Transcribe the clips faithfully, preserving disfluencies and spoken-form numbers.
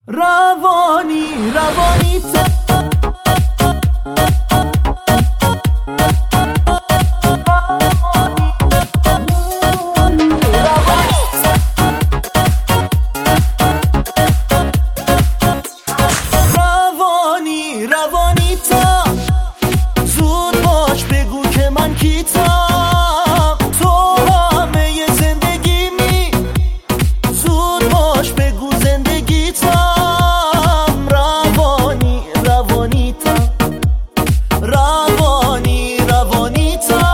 روانی روانی روانی روانی تا زود باش بگو که من کیتم تو همه زندگیمی زود باش بگو زندگیتم روانی روانی تا روانی روانی تا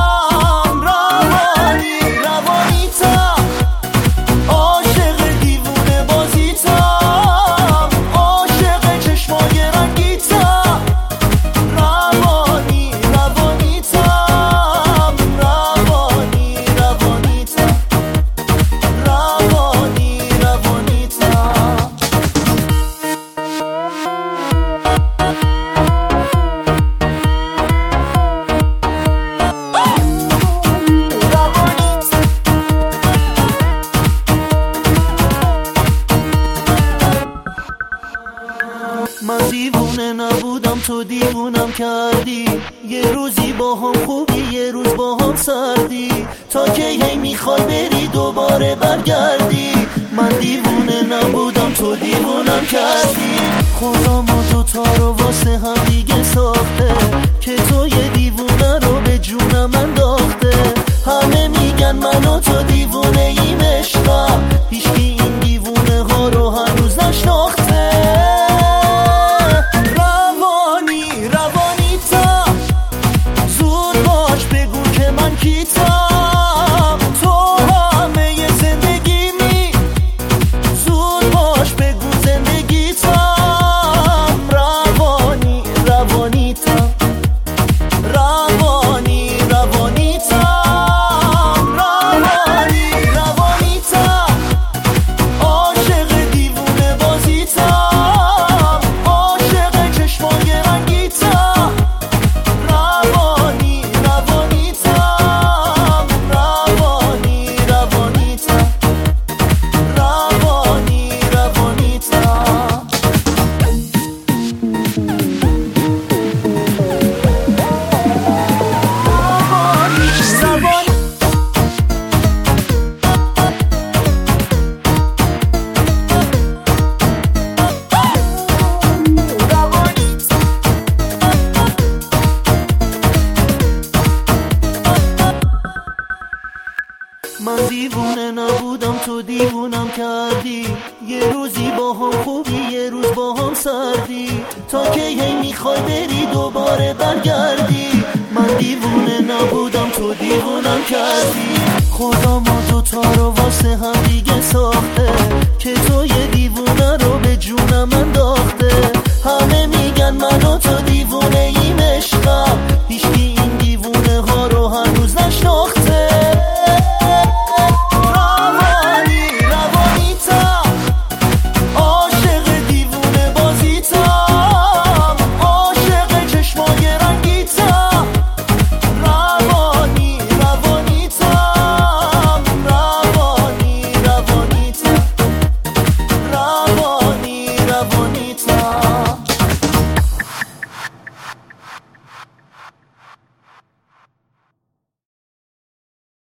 روانی روانی تا عاشق دیوونه بازیتم عاشق چشمای رنگیتم روانی روانی تا روانی روانی تا روانی روانی تا من دیوونه نبودم تو دیوونم کردی یه روزی با هم خوبی یه روز با هم سردی تا که هی میخوای بری دوباره برگردی من دیوونه نبودم تو دیوونم کردی خدا ما دوتا رو واسه هم دیگه ساخته که تو یه دیوونه رو به جونم انداخته همه میگن من و تو دیوونه ایم عشقم هیچکی این دیوونه ها رو هنوز نشناخته روانی روانی تا زود باش بگو که من کیتم تو همه زندگیمی زود باش بگو زندگیتم روانی روانی تا روانی روانی تا روانی روانی تا عاشق دیوونه بازیتم عاشق چشمای رنگیتم روانی روانی تا روانی روانی تا روانی روانی تا من دیوونه نبودم تو دیوونم کردی یه روزی با هم خوبی یه روز با هم سردی تا که هی میخوای بری دوباره برگردی من دیوونه نبودم تو دیوونم کردی خدا ما دوتا رو واسه هم دیگه ساخت